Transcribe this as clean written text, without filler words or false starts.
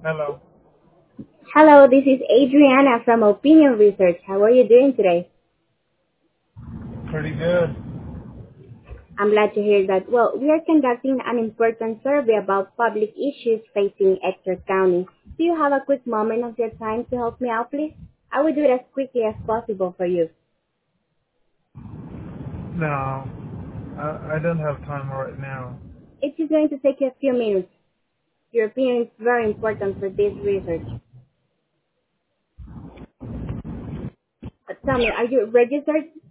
Hello. Hello, this is Adriana from Opinion Research. How are you doing today? Pretty good. I'm glad to hear that. Well, we are conducting an important survey about public issues facing Ector County. Do you have a quick moment of your time to help me out, please? I will do it as quickly as possible for you. No, I don't have time right now. It is going to take you a few minutes. Your opinion is very important for this research. Tell me, are you registered